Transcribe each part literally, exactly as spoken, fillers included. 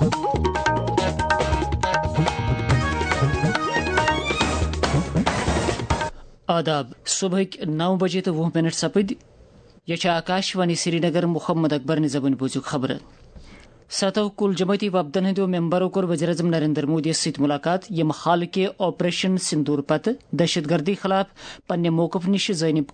آداب صبح نو بجے تو وہ منٹ سپد یہ آکاشوانی سری نگر محمد اکبر نے زبان بوزو خبر ستو کل جماعتی وفدن ہندو ممبروں کو وزیر اعظم نریندر مودی ست ملاقات یم حال کے آپریشن سندور پتہ دہشت گردی خلاف پنہ موقف نش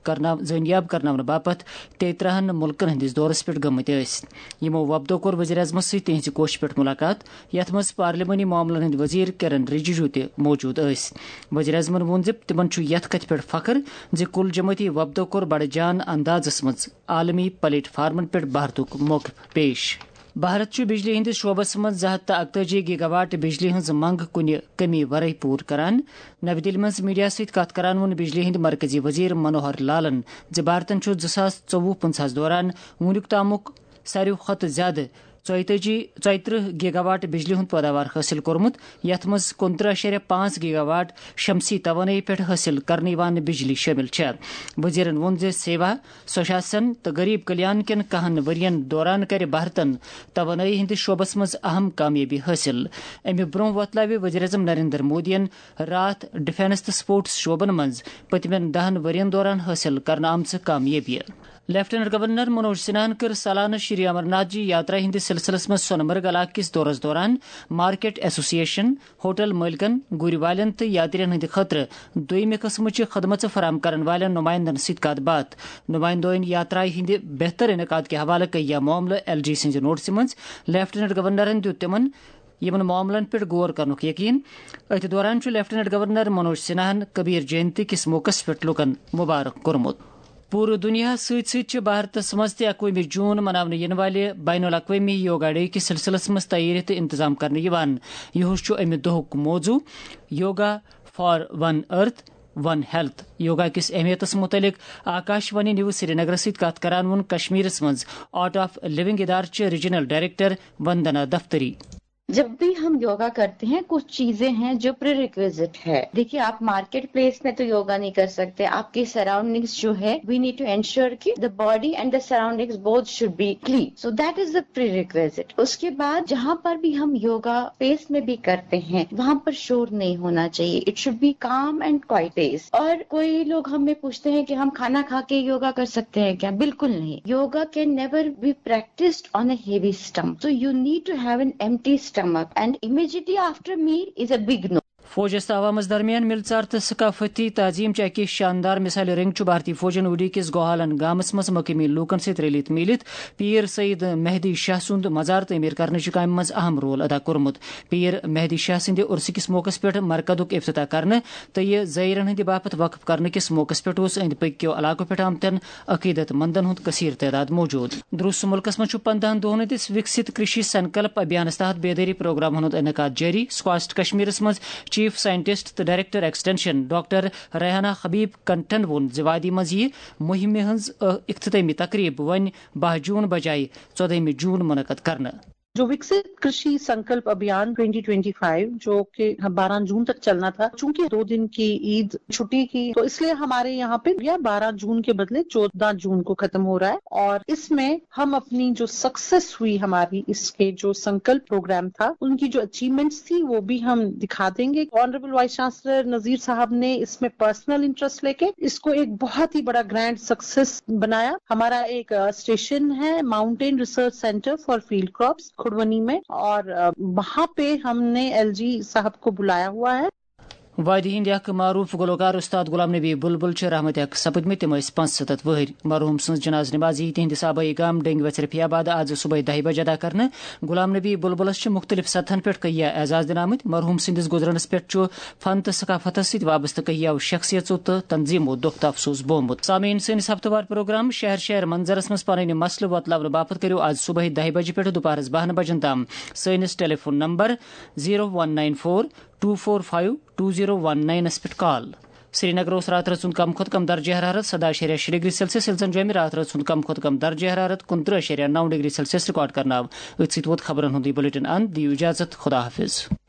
زینیاب کرناون باپت تیترہن ملکن ہندس دورس پہ گمت یمو وفدو کور وزیر اعظم ست تہذ کوش پہ ملاقات یت مز پارلیمانی معاملن ہند وزیر کرن رجیجو تہ موجود یس وزیر اعظمن وون ز تمن یت کت پہ فخر ز کل جماعتی وفدو کور بڑ جان اندازس مز عالمی پلیٹ فارمن پہ بھارتک موقف پیش بھارت چھ بجلی ہندس شعبس من زٕ ہتھ تہٕ اکتٲجی گیگا واٹ بجلی ہز منگ کنہ کمی ورائے پور کران نو دہلی مز میڈیا ست کت کران وون بجلی ہند مرکزی وزیر منوہر لالن ز بھارتن چھ زٕ ساس ژوٚوُہ پنژہس دوران ونیک تامک ساروی کھۄتہٕ زیادہ ژۄیتٲجی ژۄیترہ گیگا واٹ بجلی ہند پیداوار حاصل کورمت یت مز کنترہ اشاریہ پانچ گیگا واٹ شمسی توانائی پہ حاصل کرنے وان بجلی شامل چھ وزیرن وون ز سیوا سوشاسن تو غریب کلیان کن کہن ورین دوران کر بھارتن توانائی ہندس شعبس مز اہم کامیابی حاصل امہ برو وتلو وزیر اعظم نریندر مودین رات ڈیفینس تو سپورٹس شعبن مز پتمن دہن ورین دوران حاصل کرنا آمژ کامیابی لیفٹیننٹ گورنر منوج سنہاہن کر سالانہ شری امرناتھ جی یاترا ہندس سلسلس مز سونمرگ علاقہ کس دورس دوران مارکیٹ ایسوسیشن ہوٹل مالکن گری والن تو یاترین ہند خاطر دویمہ قسمچہ خدمت فراہم کرن والن نمائندن ست کت بات نمائندوین یاترا ہند بہتر انعقاد کے حوالہ کیا معاملہ ایل جی سز نوٹس مز لیفٹیننٹ گورنرن دیت تمن یمن معاملن پہ غور کرنک یقین ات دوران لیفٹیننٹ گورنر منوج سنہاہن کبیر جینتی کس موقع پہ لکن مبارک کورمت پور دنیا ست ست بھارتس مز تہ اکوہ جون مناونہ ین والہ بین الاقوامی یوگا ڈے کس سلسلس مز تیاری تو انتظام کرنے یوان یہ امہ دہک موضوع yoga for one earth one health yoga کس اہمیتس متعلق آکاشوانی نیوز سری نگر ست کت کران ون کشمیرس مز آرٹ آف لیونگ ادارہ چہ ریجنل ڈائریکٹر وندنا دفتری جب بھی ہم یوگا کرتے ہیں کچھ چیزیں ہیں جو پری ریکویزٹ ہے. دیکھیے آپ مارکیٹ پلیس میں تو یوگا نہیں کر سکتے. آپ کی سراؤنڈنگس جو ہے وی نیڈ ٹو انشور کہ the body and the surroundings both should be clean. So that is the prerequisite. اس کے بعد جہاں پر بھی ہم یوگا پیس میں بھی کرتے ہیں وہاں پر شور نہیں ہونا چاہیے. It should be calm and quiet peace. اور کوئی لوگ ہمیں پوچھتے ہیں کہ ہم کھانا کھا کے یوگا کر سکتے ہیں کیا؟ بالکل نہیں. Yoga can never be practised on a heavy stomach. So you need to have an empty stomach and immediately after meal is a big no. فوجس تو عوامس درمیان ملژار تو ثقافتی تعظیم چہ اکہ شاندار مثال رنگ چھ بھارتی فوجن اوڈی کس گوہالن گامس مز مقامی لوکن ست رلت میلت پیر سید مہدی شاہ سند مزار تعمیر کرنے کامہ مز اہم رول ادا کورمت. پیر مہدی شاہ سند عرس کس موقع پہ مرکزک افتتاح کرنے تو یہ زائرن ہند باپت وقف کرنے کس موقع پہ اند پکیو علاقوں پہ آمتن عقیدت مندن ہند کثیر تعداد موجود. درست ملکس مز پندہن دہن ہندس وکست کرشی سنکلپ ابھیانس تحت بیداری پروگرام ہند انعقاد جاری. سکواسٹ کشمیرس مز چیف سائنٹسٹ تو director extension doctor Rehana Habib کنٹن وون زوادی مز یہ مہم ہز اختتامی تقریب ون بہ جون بجائے ژۄدہمہِ جون منعقد کرنا. جو Viksit Krishi Sankalp Abhiyan twenty twenty five جو کہ بارہ جون تک چلنا تھا، چونکہ دو دن کی عید چھٹی کی تو اس لیے ہمارے یہاں پہ بارہ جون کے بدلے چودہ جون کو ختم ہو رہا ہے. اور اس میں ہم اپنی جو سکسیس ہوئی ہماری اس کے جو سنکلپ پروگرام تھا ان کی جو اچیومنٹس تھی وہ بھی ہم دکھا دیں گے. آنریبل وائس چانسلر نذیر صاحب نے اس میں پرسنل انٹرسٹ لے کے اس کو ایک بہت ہی بڑا گرینڈ سکسیس بنایا. ہمارا ایک اسٹیشن ہے mountain research centre for field crops Khudwani میں، اور وہاں پہ ہم نے ایل جی صاحب کو بلایا ہوا ہے. وادی ہند اخ معروف گلوکار استاد غلام نبی بلبل رحمت اخ سپدمت تم پانچ ستھ وہر. مرحوم سن جناز نمازی تہندس آبائی گام ڈنگ وچرفی آباد آج صبح دہ بجے ادا کرنے. غلام نبی بلبلس مختلف سطحن پہ کیا اعزاز دن آمت. مرحوم سندس گزرنس پہ فن تو ثقافت ست وابستہ کیا شخصیتوں تو تنظیموں دکھ افسوس بومت. سامعین سنس ہفتہ وار پروگرام شہر شہر منظرس مز پن مسلہ وتلو باپت کرو آج صبح دہ بجے پہ دوپہرس بہن بجن تام سنس telephone number zero one nine four two four five two zero one نائنس پہ کال. سری نگر رات رات کم کھت کم درجہ حرارت سدہ اشاریہ شے ڈگری سیلسیس یل زن جومہ رات رات کم کھت کم درجہ حرارت کنترہ اشاریہ نو ڈگری سیلسیس ریکارڈ کرنا. ات ست ووت خبرن ہند بلیٹن اند. دیو اجازت. خدا حافظ.